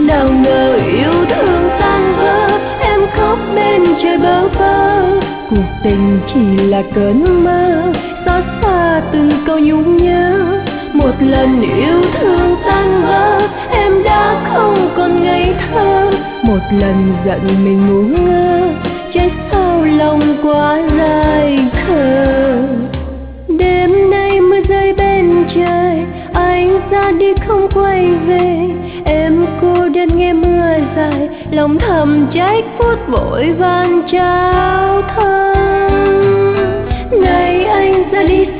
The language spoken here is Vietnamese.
Nào ngờ yêu thương tan vỡ, em khóc bên trời bơ vơ. Cuộc tình chỉ là cơn mơ, xót xa từng câu nhung nhớ. Một lần yêu thương tan vỡ, em đã không còn ngây thơ. Một lần giận mình ngu ngơ, trái sao lòng quá dài khờ. Đêm nay mưa rơi bên trời, anh ra đi không quay về. Em cô đơn nghe mưa dài, lòng thầm trách phút vội vàng trao thân. Ngày anh ra đi